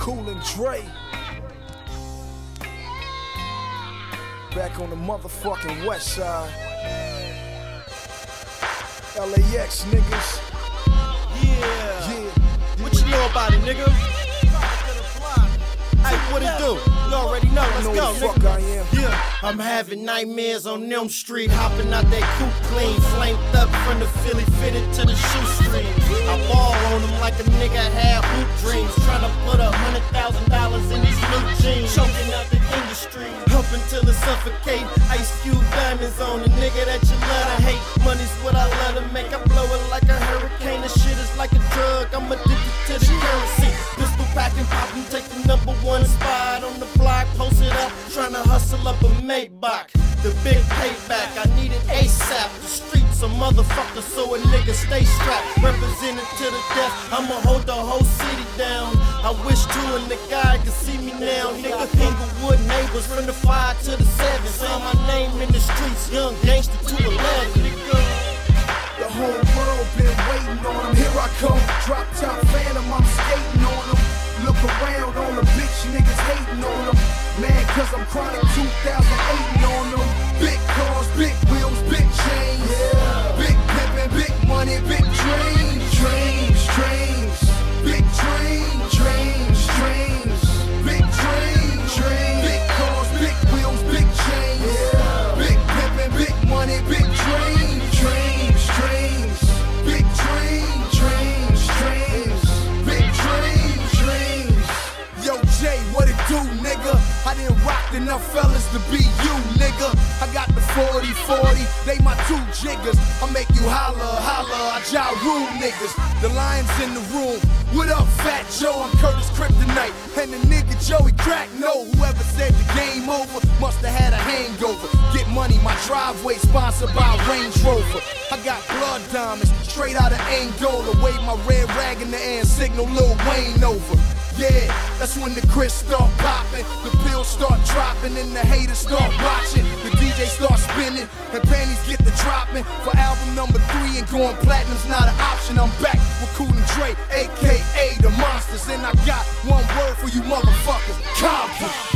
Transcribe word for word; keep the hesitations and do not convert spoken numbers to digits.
Cool and Dre. Back on the motherfucking west side. L A X niggas. Yeah. Yeah. What you know about it, nigga? Hey, what it do? You already know. Let's know go, who the fuck nigga. I am. Yeah. I'm having nightmares on Elm Street, hopping out that coupe clean, flamed up from the Philly, fitted to the shoestring. I ball on them like a nigga had hoop dreams, trying to put a hundred thousand dollars in these new jeans, choking out the industry, up until it suffocate. Ice Cube diamonds on a nigga that you love to hate. Money's what I love to make. I blow it like a hurricane. The shit is like a drug. I'm addicted to the currency. Pistol packing, popping, take the number one spot on the block, post it up, trying to hustle up a Maybach. The big payback, I need it ASAP. The streets a motherfucker, so a nigga stay strapped. Represented to the death, I'ma hold the whole city down. I wish two and the guy could see me now. Nigga, Inglewood neighbors from the five to the seven. Say my name in the streets, young gangster to eleven. Nigga. The whole world been waiting on him. Here I come, drop top phantom, I'm skating on him. Look around, all the bitch niggas hating on him. Man, cause I'm chronic two thousand eight on them. Big cars, big wheels, big chains. Yeah. Big pimpin', big money, big dreams. Dreams, dreams. Big dreams, dreams, dreams. Big dreams, dreams. Big cars, big wheels, big chains. Yeah. Big pimpin', big money, big dreams. Dreams, dreams. Big dreams, dreams, dreams. Big dreams, dreams. Yo, Jay, what it do, nigga? I didn't rock enough fellas to be you, nigga. I got the forty forty, they my two jiggers. I make you holler, holler, I ja rule niggas. The lion's in the room. What up, Fat Joe? I'm Curtis Kryptonite. And the nigga Joey Crack, no. Whoever said the game over must have had a hangover. Get money, my driveway sponsored by Range Rover. I got blood diamonds straight out of Angola. Wave my red rag in the air and signal Lil Wayne over. Yeah, that's when the Chris start popping, the pills start dropping, and the haters start watching. The D J start spinning, and panties get the dropping. For album number three and going platinum's not an option. I'm back with Cool and Dre, aka the Monsters, and I got one word for you motherfuckers: Compton.